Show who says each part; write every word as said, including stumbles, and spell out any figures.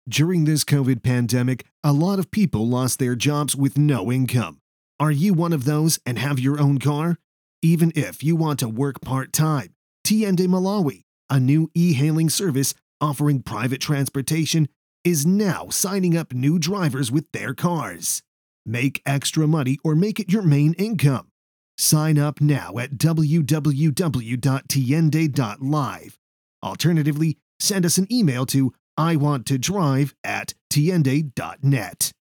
Speaker 1: During this COVID pandemic, a lot of people lost their jobs with no income. Are you one of those and have your own car? Even if you want to work part-time, Tiende Malawi, a new e-hailing service offering private transportation, is now signing up new drivers with their cars. Make extra money or make it your main income. Sign up now at w w w dot tiende dot live. Alternatively, send us an email to I want to drive at tiende dot net.